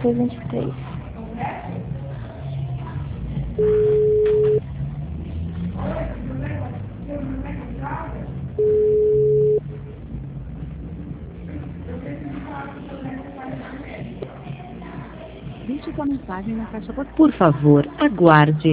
2323. Deixe sua mensagem na caixa postal. Por favor, aguarde.